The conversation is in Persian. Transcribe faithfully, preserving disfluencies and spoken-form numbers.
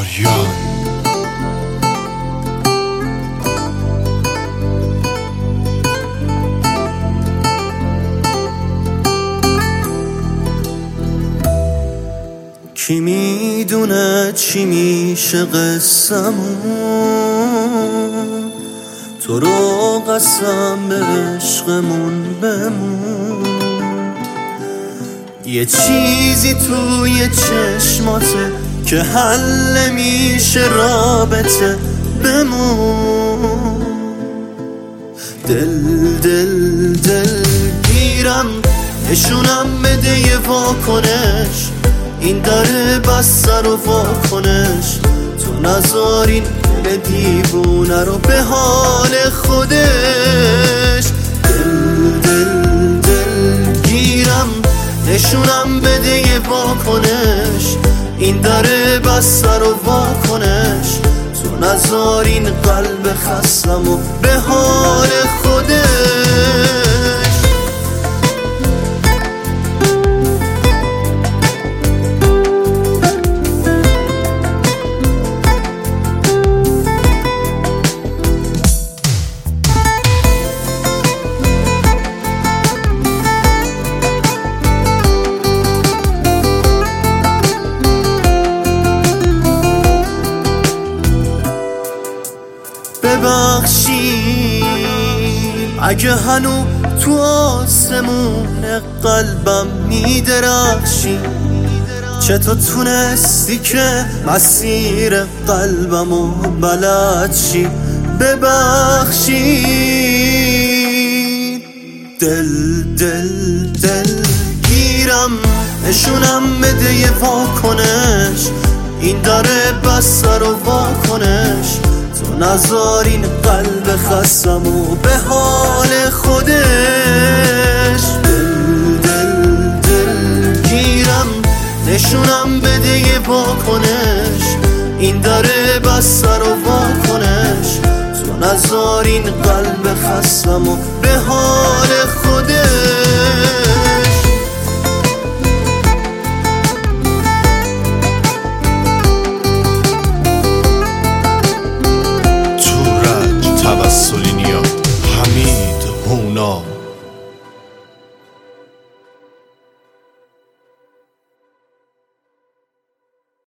آریان کی میدونه چی میشه قصمون، تو رو قسم به عشقمون بمون. یه چیزی توی چشماته که حل نمیشه رابطه، بمون. دل دل دل گیرم نشونم بده یه واکنش، این داره بس سر و واکنش. تو نذارین به دیوونه رو به حال خودش. دل دل دل گیرم نشونم بده یه واکنش، این داره بس سر و واکنش. تو نذارین قلب خستم و به حال خودش. ببخشید اگه هنو تو آسمون قلبم میدرخشی، چطور تونستی که مسیر قلبمو بلد شی؟ ببخشید دل دل دل گیرم نشونم بده یه واکنش، این داره بس سر و واکنش. تو نذارین قلب خستم و به حال خودش. دل دل دل گیرم نشونم بده یه واکنش، این داره بس سر و واکنش. تو نذارین قلب خستم و به حال خودش.